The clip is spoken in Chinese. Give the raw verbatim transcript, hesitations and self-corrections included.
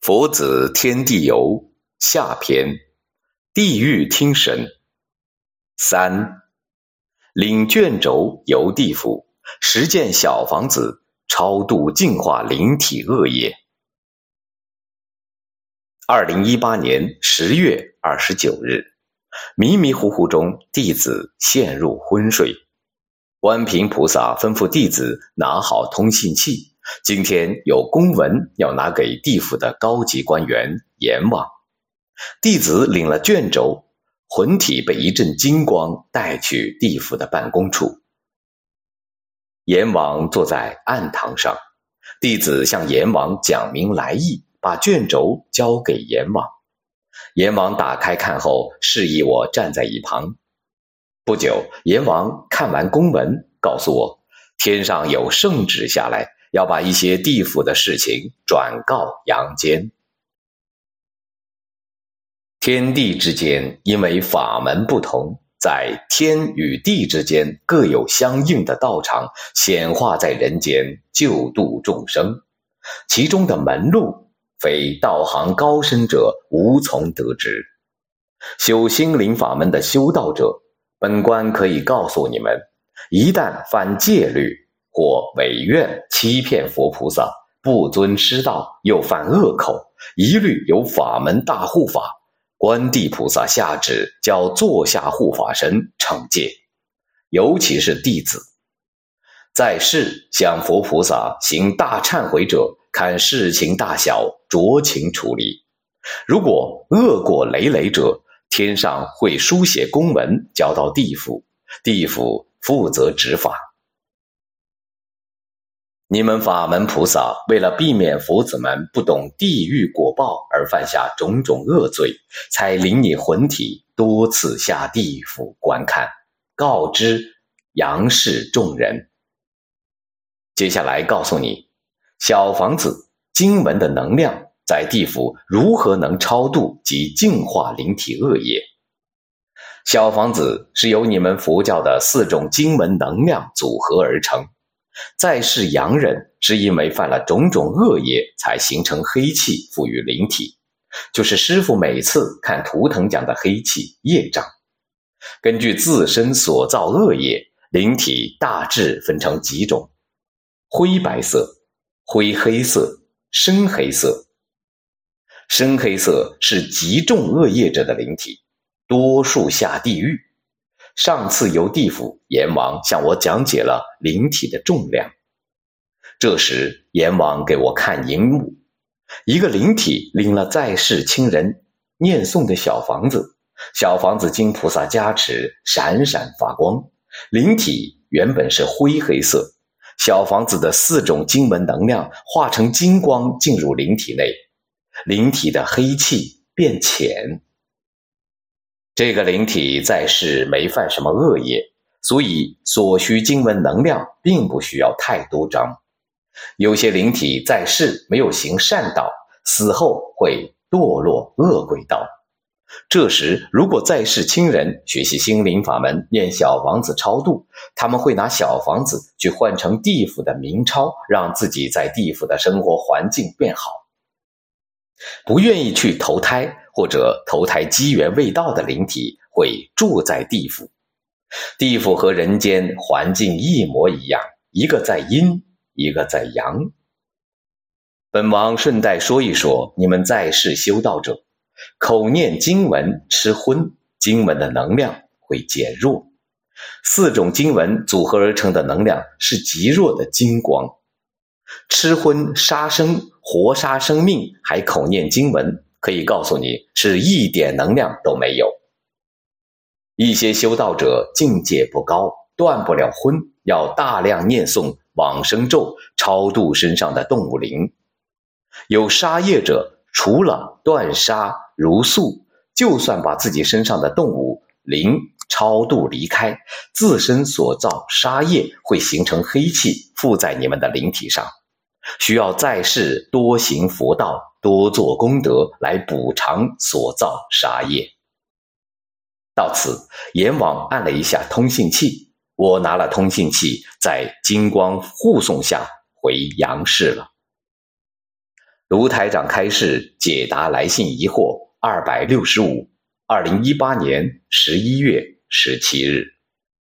佛子天地游下篇，地狱听神。三，领卷轴游地府，实践小房子，超度净化灵体恶业。二零一八年十月二十九日，迷迷糊糊中，弟子陷入昏睡。观平菩萨吩咐弟子拿好通信器，今天有公文要拿给地府的高级官员阎王。弟子领了卷轴，魂体被一阵金光带去地府的办公处。阎王坐在案堂上，弟子向阎王讲明来意，把卷轴交给阎王。阎王打开看后，示意我站在一旁。不久，阎王看完公文，告诉我，天上有圣旨下来，要把一些地府的事情转告阳间。天地之间，因为法门不同，在天与地之间各有相应的道场显化在人间，救度众生。其中的门路，非道行高深者无从得知。修心灵法门的修道者，本官可以告诉你们，一旦犯戒律或违愿欺骗佛菩萨，不遵师道，又犯恶口，一律有法门大护法观地菩萨下旨，叫座下护法神惩戒，尤其是弟子。在世向佛菩萨行大忏悔者，看事情大小，酌情处理。如果恶过累累者，天上会书写公文交到地府，地府负责执法。你们法门菩萨为了避免佛子们不懂地狱果报而犯下种种恶罪，才领你魂体多次下地府观看，告知阳世众人。接下来告诉你，小房子经文的能量在地府如何能超度及净化灵体恶业。小房子是由你们佛教的四种经文能量组合而成。在世阳人是因为犯了种种恶业，才形成黑气赋予灵体，就是师父每次看图腾讲的黑气业障。根据自身所造恶业，灵体大致分成几种：灰白色、灰黑色、深黑色。深黑色是极重恶业者的灵体，多数下地狱。上次由地府阎王向我讲解了灵体的重量。这时阎王给我看荧幕，一个灵体领了在世亲人念诵的小房子，小房子经菩萨加持，闪闪发光。灵体原本是灰黑色，小房子的四种经文能量化成金光进入灵体内，灵体的黑气变浅。这个灵体在世没犯什么恶业，所以所需经文能量并不需要太多张。有些灵体在世没有行善道，死后会堕落恶鬼道。这时如果在世亲人学习心灵法门，念小房子超度，他们会拿小房子去换成地府的冥钞，让自己在地府的生活环境变好。不愿意去投胎或者投胎机缘未到的灵体会住在地府。地府和人间环境一模一样，一个在阴，一个在阳。本王顺带说一说你们在世修道者，口念经文吃荤，经文的能量会减弱。四种经文组合而成的能量是极弱的金光。吃荤杀生，活杀生命，还口念经文，可以告诉你是一点能量都没有。一些修道者境界不高，断不了荤，要大量念诵往生咒，超度身上的动物灵。有杀业者，除了断杀如素，就算把自己身上的动物灵超度离开，自身所造杀业会形成黑气附在你们的灵体上，需要在世多行佛道，多做功德来补偿所造杀业。到此，阎王按了一下通信器，我拿了通信器，在金光护送下回阳世了。 卢台长开示解答来信疑惑二百六十五，二零一八年十一月十七日。